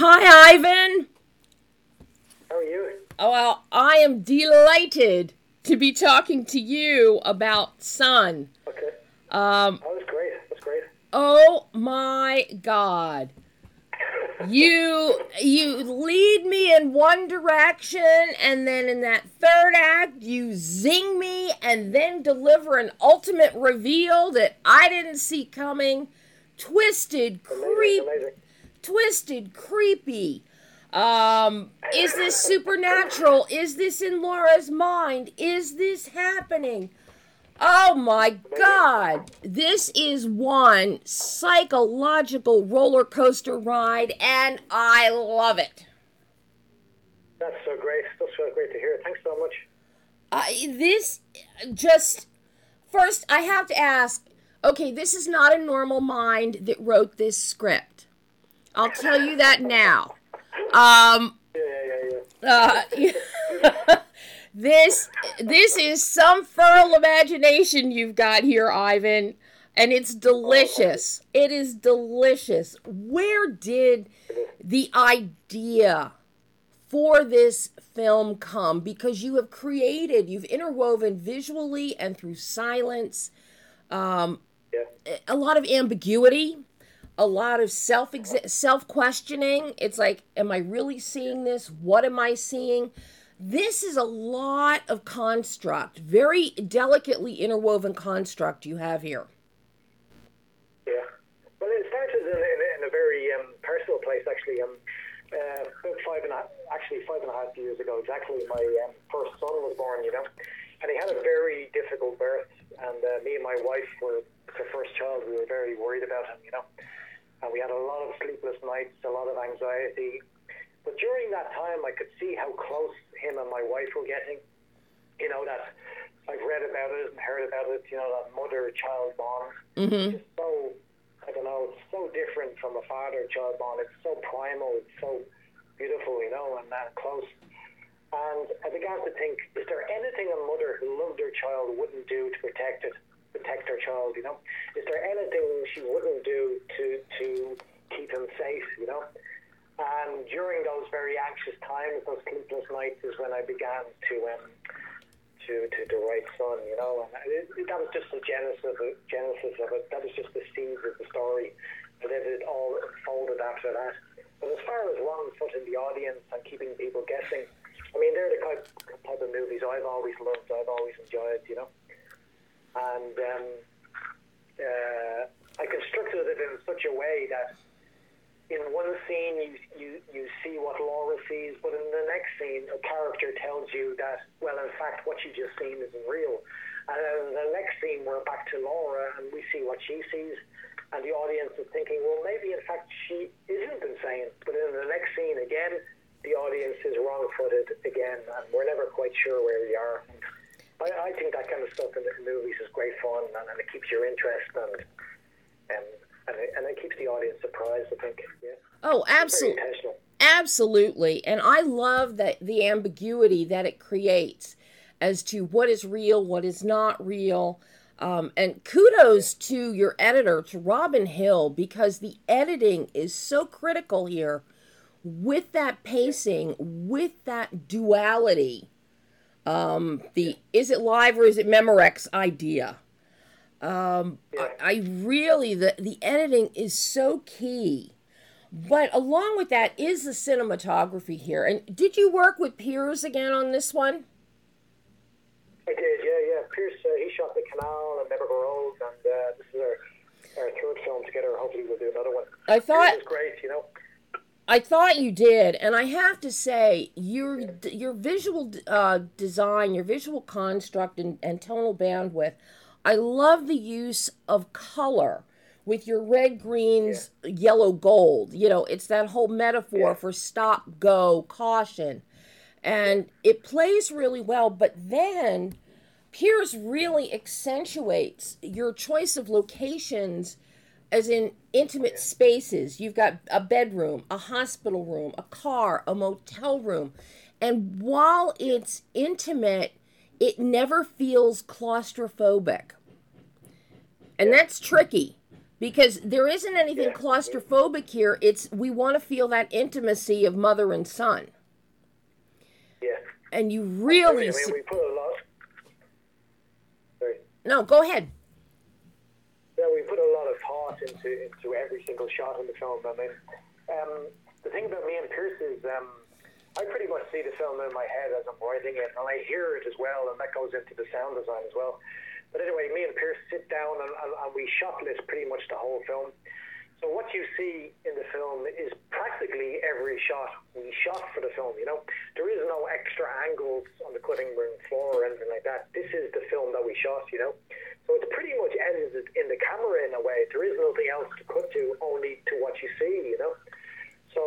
Hi, Ivan. How are you? Oh, well, I am delighted to be talking to you about Sun. Okay. Um, Oh, that's great. That's great. oh my God. You lead me in one direction, and then in that third act you zing me and then deliver an ultimate reveal that I didn't see coming. Twisted, Amazing. creepy. Is this supernatural? Is this in Laura's mind? Is this happening? Oh my God. This is one psychological roller coaster ride, and I love it. That's so great. That's so great to hear. Thanks so much. This just, first, I have to ask, okay, this is not a normal mind that wrote this script. I'll tell you that now. Yeah. This is some fertile imagination you've got here, Ivan, and it's delicious. It is delicious. Where did the idea for this film come? Because you've interwoven visually and through silence, a lot of ambiguity, a lot of self-questioning. It's like, am I really seeing this? What am I seeing? This is a lot of construct, very delicately interwoven construct you have here. Yeah. Well, it started in a very personal place, actually. About 5.5 years ago, exactly, my first son was born, and he had a very difficult birth, and me and my wife were the first child. We were very worried about him, and we had a lot of sleepless nights, a lot of anxiety. But during that time, I could see how close him and my wife were getting. That I've read about it and heard about it, that mother-child bond. Mm-hmm. It's so, I don't know, it's so different from a father-child bond. It's so primal, it's so beautiful, and that close. And I began to think, is there anything a mother who loved her child wouldn't do to protect her child, Is there anything she wouldn't do to keep him safe, And during those very anxious times, those sleepless nights, is when I began to write Sun, and that was just the genesis of it. That was just the seeds of the story, but then it all unfolded after that. But as far as one foot in the audience and keeping people guessing, I mean, they're the type of movies I've always loved, I've always enjoyed, and I constructed it in such a way that in one scene you see what Laura sees, but in the next scene a character tells you that, well, in fact, what you just seen isn't real. And then in the next scene we're back to Laura and we see what she sees, and the audience is thinking, well, maybe in fact she isn't insane. But in the next scene again, the audience is wrong-footed again, and we're never quite sure where we are. I think that kind of stuff in the movies is great fun, and it keeps your interest, and it keeps the audience surprised, I think. Yeah. Oh, absolutely. Absolutely. And I love the ambiguity that it creates as to what is real, what is not real. And kudos to your editor, to Robin Hill, because the editing is so critical here with that pacing, with that duality. Is it live or is it Memorex idea? I really, the editing is so key. But along with that is the cinematography here. And did you work with Piers again on this one? I did, yeah. Piers, he shot The Canal and Never Grow Old, and this is our third film together. Hopefully we'll do another one. I thought it was great, I thought you did, and I have to say, your visual design, your visual construct, and tonal bandwidth, I love the use of color with your red, greens, yellow, gold. It's that whole metaphor for stop, go, caution. And it plays really well, but then Piers really accentuates your choice of locations as in intimate spaces. You've got a bedroom, a hospital room, a car, a motel room. And while it's intimate, it never feels claustrophobic. And that's tricky Because there isn't anything Yeah. claustrophobic here. It's we want to feel that intimacy of mother and son. Yeah. And you Absolutely. really I mean, we put a lot. Sorry. no, go ahead. Yeah, we put a lot of thought into every single shot in the film. I mean, the thing about me and Pierce is I pretty much see the film in my head as I'm writing it, and I hear it as well, and that goes into the sound design as well. But anyway, me and Pierce sit down and we shot list pretty much the whole film. So what you see in the film is practically every shot we shot for the film, you know. There is no extra angles on the cutting room floor or anything like that. This is the film that we shot, you know. So it's pretty much edited in the camera in a way. There is nothing else to cut to, only to what you see, you know. So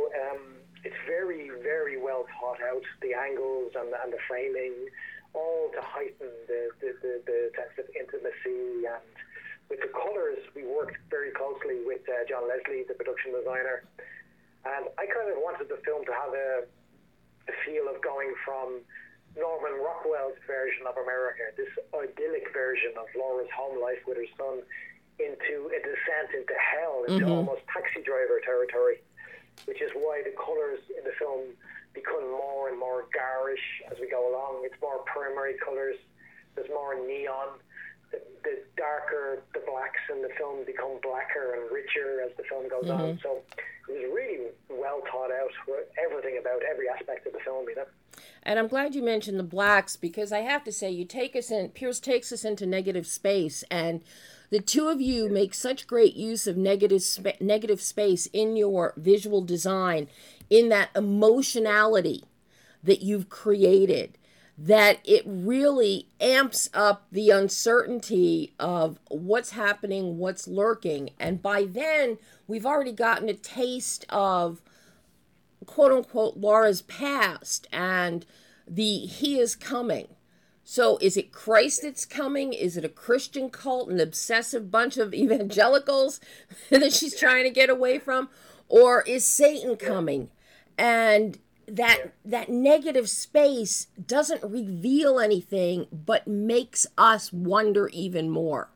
it's very, very well thought out, the angles and the framing, all to heighten the sense of intimacy. And with the colours, we worked very closely with John Leslie, the production designer. And I kind of wanted the film to have a feel of going from Norman Rockwell's version of America, this idyllic version of Laura's home life with her son, into a descent into hell, into almost Taxi Driver territory, which is why the colours in the film become more and more garish as we go along. It's more primary colours. There's more neon. The darker the blacks in the film become blacker and richer as the film goes on. So it was really well thought out, everything about every aspect of the film, you know. And I'm glad you mentioned the blacks, because I have to say, Pierce takes us into negative space, and the two of you make such great use of negative space in your visual design, in that emotionality that you've created, that it really amps up the uncertainty of what's happening, what's lurking. And by then, we've already gotten a taste of, quote unquote, Laura's past and he is coming. So is it Christ that's coming? Is it a Christian cult, an obsessive bunch of evangelicals that she's trying to get away from? Or is Satan coming? And that negative space doesn't reveal anything, but makes us wonder even more.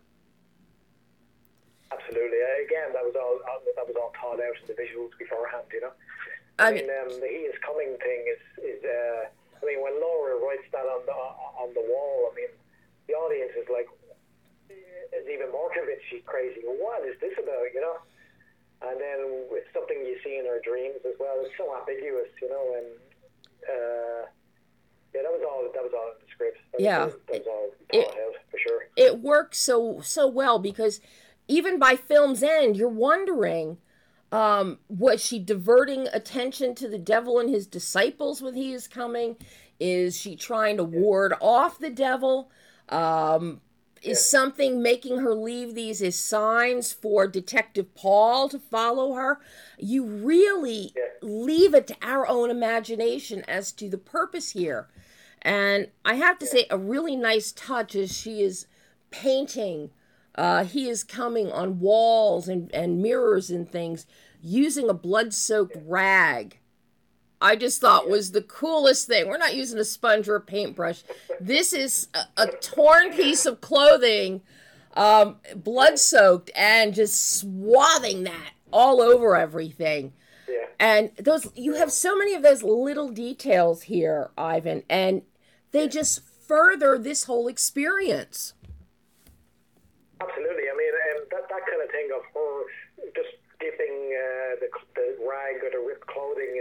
Absolutely. Again, that was all thought out in the visuals beforehand, you know. I mean, the "he is coming" thing is I mean, when Laura writes that on the wall, I mean, the audience is like, is even more convinced she's crazy. Well, what is this about, you know? And then it's something you see in her dreams as well. It's so ambiguous, you know. And yeah, that was all in the script. That was all thought out for sure. It works so well, because even by film's end, you're wondering, was she diverting attention to the devil and his disciples when he is coming? Is she trying to ward off the devil? Is something making her leave these as signs for Detective Paul to follow her? You really leave it to our own imagination as to the purpose here. And I have to say, a really nice touch is she is painting he is coming on walls and mirrors and things using a blood-soaked rag. I just thought was the coolest thing. We're not using a sponge or a paintbrush. This is a torn piece of clothing, blood-soaked, and just swathing that all over everything. Yeah. And you have so many of those little details here, Ivan, and they just further this whole experience. Absolutely. I mean, that kind of thing of her just dipping the rag or the ripped clothing in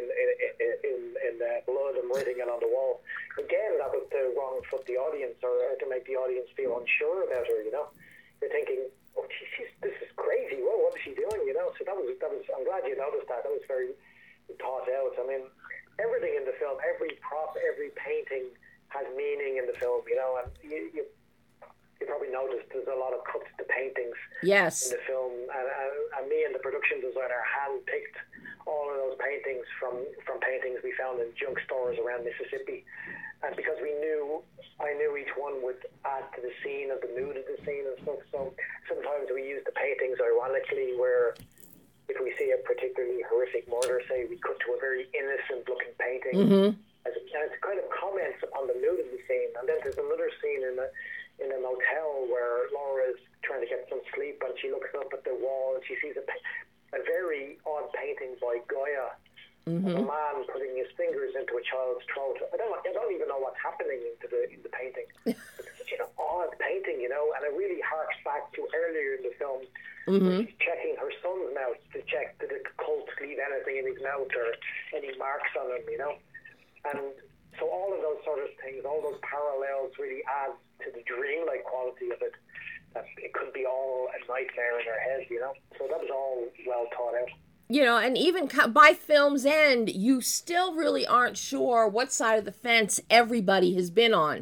blood and writing it on the wall. Again, that was to wrong foot the audience, or to make the audience feel unsure about her, you know. You're thinking, oh, this is crazy. Whoa, what is she doing, you know? So that was. I'm glad you noticed that. That was very thought out. I mean, everything in the film, every prop, every painting has meaning in the film, you know, and you probably noticed there's a lot of cuts to paintings in the film, and me and the production designer hand-picked all of those paintings from paintings we found in junk stores around Mississippi, and because I knew each one would add to the scene, of the mood of the scene and stuff, so sometimes we use the paintings ironically, where if we see a particularly horrific murder, say, we cut to a very innocent-looking painting, and it kind of comments on the mood of the scene. And then there's another scene in a motel where Laura is trying to get some sleep, and she looks up at the wall a man putting his fingers into a child's throat. I don't even know what's happening in the painting. It's such an odd painting, you know, and it really harks back to earlier in the film. She's checking her son's mouth to check did the cult leave anything in his mouth or any marks on him, you know. And so all of those sort of things, all those parallels really add to the dreamlike quality of it. That it could be all a nightmare in her head, you know. So that was all well thought out. You know, and even by film's end, you still really aren't sure what side of the fence everybody has been on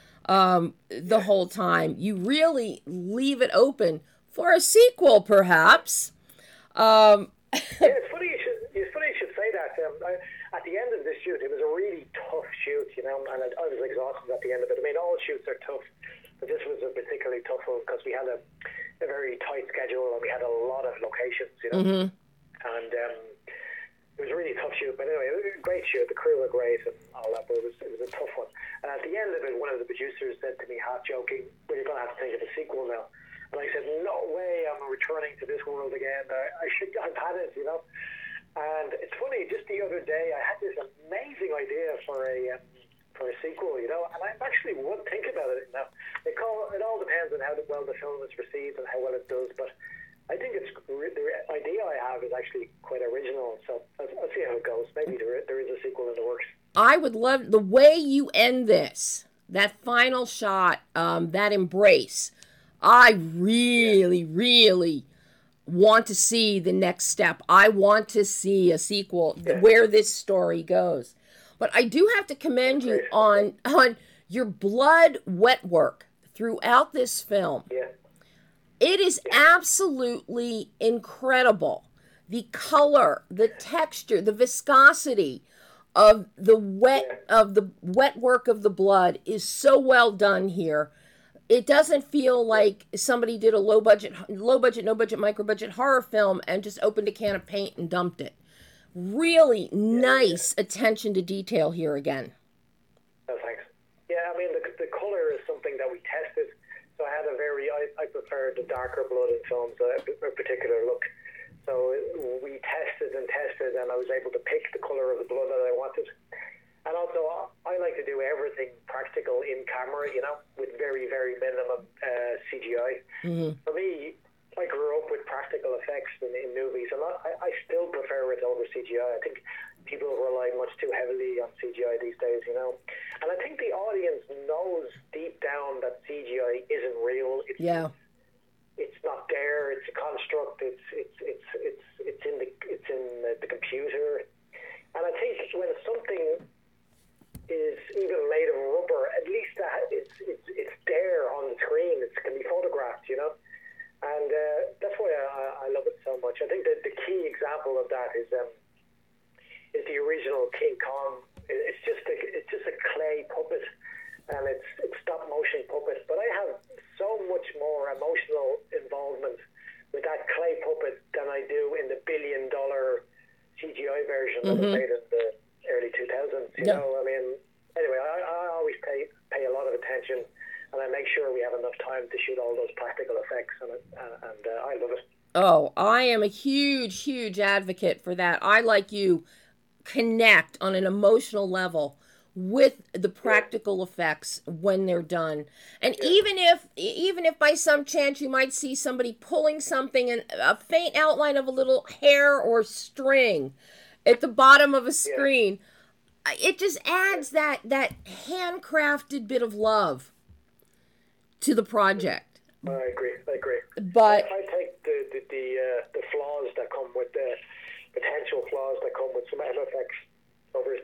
the whole time. You really leave it open for a sequel, perhaps. Yeah, it's funny you should say that. At the end of this shoot, it was a really tough shoot, you know, and I was exhausted at the end of it. I mean, all shoots are tough, but this was a particularly tough one because we had a very tight schedule and we had a lot of locations, you know. And it was a really tough shoot, but anyway, it was a great shoot. The crew were great and all that, but it was a tough one. And at the end of it, one of the producers said to me, half joking, "Well, you're going to have to think of a sequel now." And I said, "No way, I'm returning to this world again. I've had it, you know." And it's funny, just the other day, I had this amazing idea for a sequel, you know, and I actually would think about it now. It all depends on how well the film is received and how well it does, but I think the idea I have is actually quite original, so I'll see how it goes. Maybe there is a sequel in the works. I would love the way you end this, that final shot, that embrace. I really, really want to see the next step. I want to see a sequel where this story goes. But I do have to commend you on your blood wet work throughout this film. Yeah. It is absolutely incredible. The color, the texture, the viscosity of the wet work of the blood is so well done here. It doesn't feel like somebody did a low budget, no budget, micro budget horror film and just opened a can of paint and dumped it. Really nice attention to detail here again. Oh, thanks. Yeah, I mean the color is something that we tested. So I had I prefer the darker blood in films, a particular look. So we tested, and I was able to pick the colour of the blood that I wanted. And also, I like to do everything practical in camera, you know, with very, very minimum CGI. For me, I grew up with practical effects in movies, and I still prefer it over CGI. I think people rely much too heavily on CGI these days, you know. And I think the audience knows deep down that CGI isn't real. It's not there. It's a construct. It's in the computer. And I think when something is even made of rubber, at least it's there on the screen. It can be photographed, you know. And that's why I love it so much. I think that the key example of that is the original King Kong. It's just a clay puppet, and it's stop motion puppet. But I have so much more emotional involvement with that clay puppet than I do in the $1 billion CGI version that was made in the early 2000s. You know, I mean, anyway, I always pay a lot of attention, and I make sure we have enough time to shoot all those practical effects, and I love it. Oh, I am a huge, huge advocate for that. I, like you, connect on an emotional level with the practical effects when they're done. And even if by some chance you might see somebody pulling something and a faint outline of a little hair or string at the bottom of a screen, it just adds that handcrafted bit of love to the project. I agree. But I take the flaws that come with the potential flaws that come with some effects over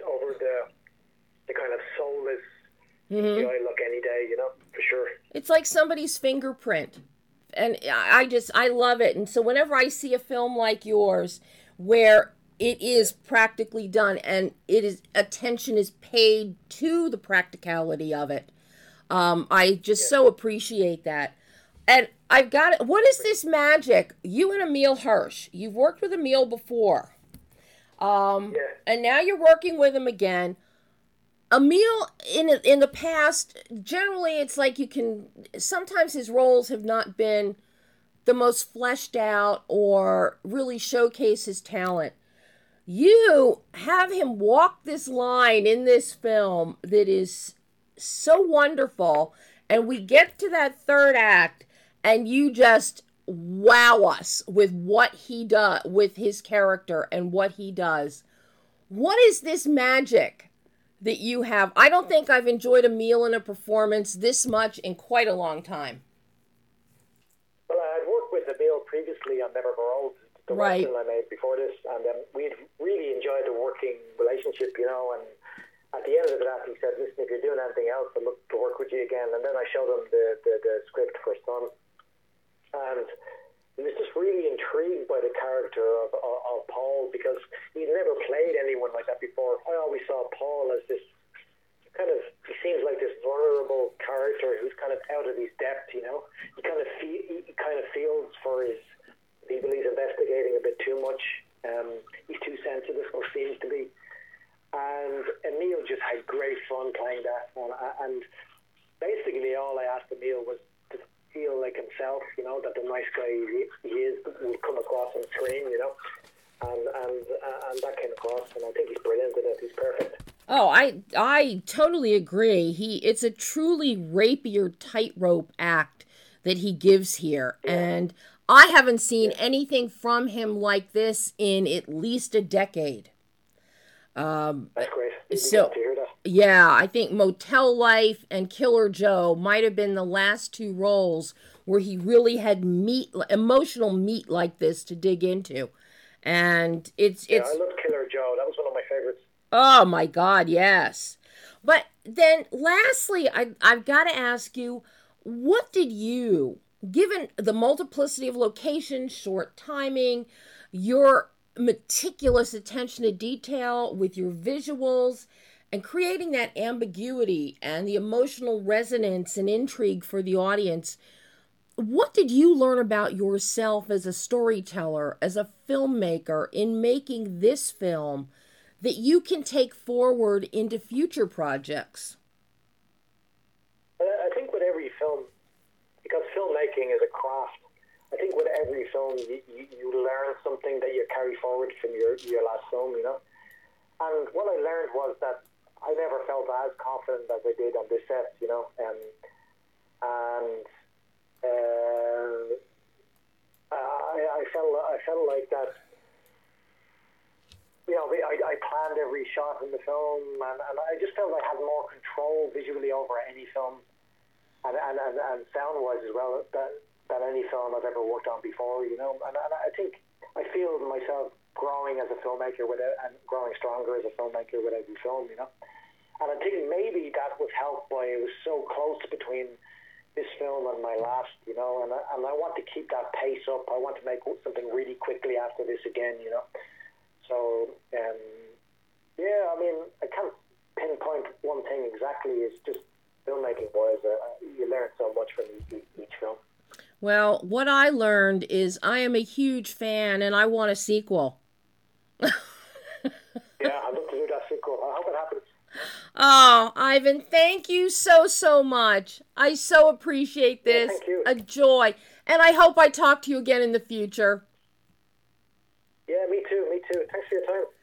the kind of soulless CGI look any day, you know, for sure. It's like somebody's fingerprint. And I love it. And so whenever I see a film like yours where it is practically done and attention is paid to the practicality of it, I just so appreciate that. And I've got it. What is this magic? You and Emile Hirsch. You've worked with Emile before. And now you're working with him again. Emile, in the past, generally it's like sometimes his roles have not been the most fleshed out or really showcase his talent. You have him walk this line in this film that is so wonderful, and we get to that third act, and you just wow us with what he does, with his character and what he does. What is this magic that you have? I don't think I've enjoyed a meal and a performance this much in quite a long time. Well, I'd worked with Emil previously on Never Grow Old, the Right. western I made before this, and we'd really enjoyed the working relationship, and at the end of that, he said, listen, if you're doing anything else, I'd look to work with you again. And then I showed him the script for Son, and he was just really intrigued by the character of Paul, because he'd never played anyone like that before. I always saw Paul as this he seems like this vulnerable character who's kind of out of his depth, He kind of feels for his people he's investigating a bit too much. He's too sensitive, or seems to be. And Emil just had great fun playing that one. And basically all I asked Emil was to feel like himself, that the nice guy he is will come across on screen, and that came across. And I think he's brilliant in it. He's perfect. Oh, I totally agree. It's a truly rapier tightrope act that he gives here. Yeah. And I haven't seen anything from him like this in at least a decade. That's great. So, to hear that. Yeah, I think Motel Life and Killer Joe might have been the last two roles where he really had emotional meat like this to dig into. And it's I love Killer Joe. That was one of my favorites. Oh my God, yes. But then lastly, I've got to ask you, what did you, given the multiplicity of locations, short timing, your meticulous attention to detail with your visuals, and creating that ambiguity and the emotional resonance and intrigue for the audience, what did you learn about yourself as a storyteller, as a filmmaker, in making this film that you can take forward into future projects? I think with every film, because filmmaking is a craft, I think with every film you learn something that you carry forward from your last film, And what I learned was that I never felt as confident as I did on this set, I felt like that. I planned every shot in the film, and I just felt I had more control visually over any film, and sound-wise as well, than any film I've ever worked on before, And I think I feel myself growing as a filmmaker and growing stronger as a filmmaker with every film, And I think maybe that was helped by it was so close between this film and my last, and I want to keep that pace up. I want to make something really quickly after this again, So, I can't pinpoint one thing exactly. It's just filmmaking-wise, you learn so much from each film. Well, what I learned is I am a huge fan, and I want a sequel. Yeah, I'd love to do that sequel. I hope it happens. Oh, Ivan, thank you so much. I so appreciate this. Yeah, thank you. A joy. And I hope I talk to you again in the future. Yeah, me too. Thanks for your time.